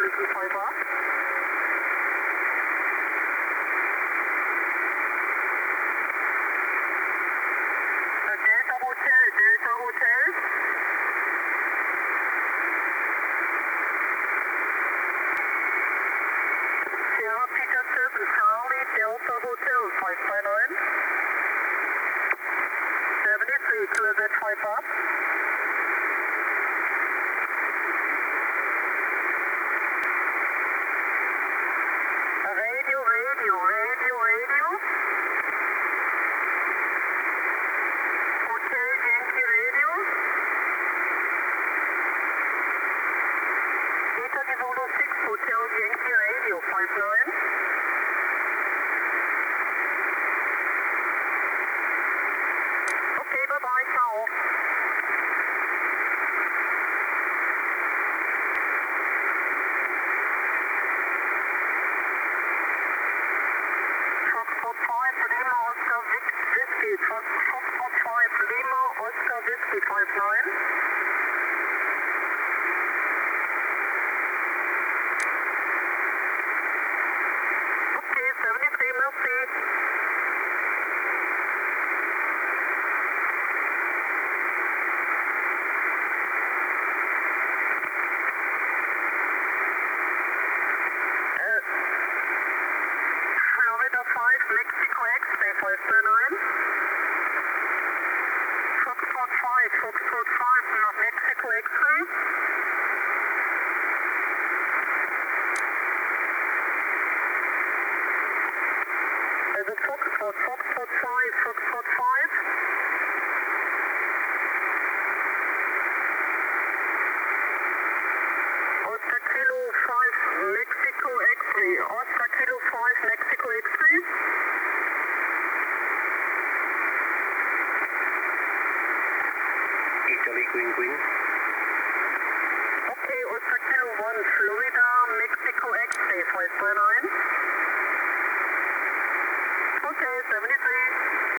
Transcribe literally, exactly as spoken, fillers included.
Hotel Pfeiffer. Delta Hotel, Delta Hotel. Sierra Peter seven, Charlie, Delta Hotel, five five nine. seventy-three, clear that five up. Radio, radio, radio, radio. Hotel Yankee Radio. Italy Zulu six, Hotel Yankee Radio, five nine. Okay, bye-bye, ciao. Foxtrot five, Lima, Oscar, Vic, Whiskey. Foxtrot five, Lima, Oscar, Whiskey, five nine. Okay, seventy-three, merci. Uh, Florida five, Mexico X-ray five two nine. Foxtrot five, Foxtrot five, Mexico X-ray. There's a Foxtrot, Foxtrot five, Foxtrot five. Oscar Kilo five, Mexico X-ray. Oscar Kilo five, Mexico X-ray. Italy Queen Queen.